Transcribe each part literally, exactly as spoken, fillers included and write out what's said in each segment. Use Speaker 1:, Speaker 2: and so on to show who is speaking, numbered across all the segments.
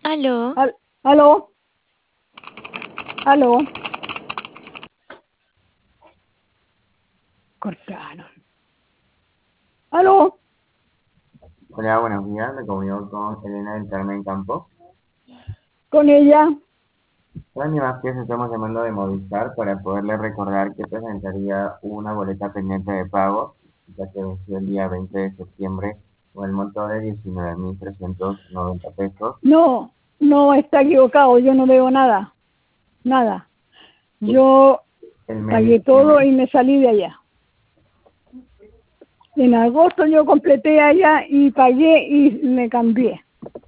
Speaker 1: Aló.
Speaker 2: Al- ¿Aló? ¿Aló? Cortaron. ¿Aló?
Speaker 3: Hola, buenos días. Me comunico con Elena del Carmen Campos.
Speaker 2: ¿Con ella?
Speaker 3: Soy Vázquez, estamos llamando de Movistar para poderle recordar que presentaría una boleta pendiente de pago, ya que venció el día veinte de septiembre con el monto de diecinueve mil trescientos noventa pesos.
Speaker 2: No, no, está equivocado, yo no veo nada, nada. Yo
Speaker 3: El mes de
Speaker 2: pagué todo
Speaker 3: septiembre.
Speaker 2: y me salí de allá. En agosto yo completé allá y pagué y me cambié.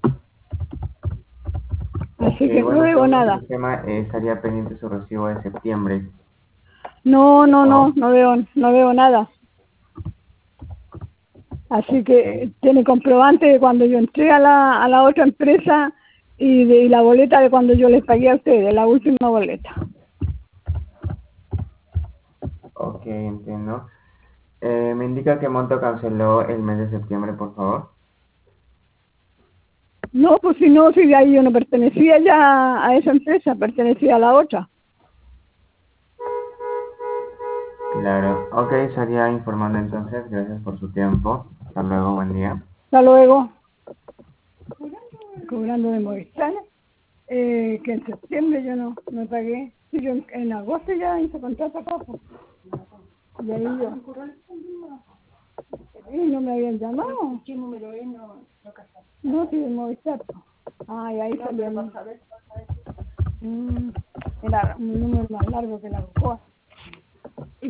Speaker 2: Así
Speaker 3: Eh,
Speaker 2: que no
Speaker 3: bueno,
Speaker 2: veo
Speaker 3: según el
Speaker 2: nada.
Speaker 3: sistema, eh, estaría pendiente su recibo de septiembre.
Speaker 2: No, no, no,
Speaker 3: Oh,
Speaker 2: no veo, no veo nada. Así que
Speaker 3: ok.
Speaker 2: tiene comprobante de cuando yo entré a la, a la otra empresa y de y la boleta de cuando yo les pagué a ustedes, la última boleta.
Speaker 3: Ok, entiendo. Eh, ¿me indica qué monto canceló el mes de septiembre, por favor?
Speaker 2: No, pues si no, si de ahí yo no pertenecía ya a esa empresa, pertenecía a la otra.
Speaker 3: Claro. Ok, estaría informando entonces. Gracias por su tiempo. Hasta luego, buen día.
Speaker 2: Hasta luego. Cobrando de Movistar, eh, que en septiembre yo no me pagué. Sí, yo en, en agosto ya hice contrato acá, pues. Y ahí yo. Y no me habían llamado. ¿Qué número es? No, no, sí, de Movistar. Ah, y ahí salió. Mm, era un número más largo que la coa.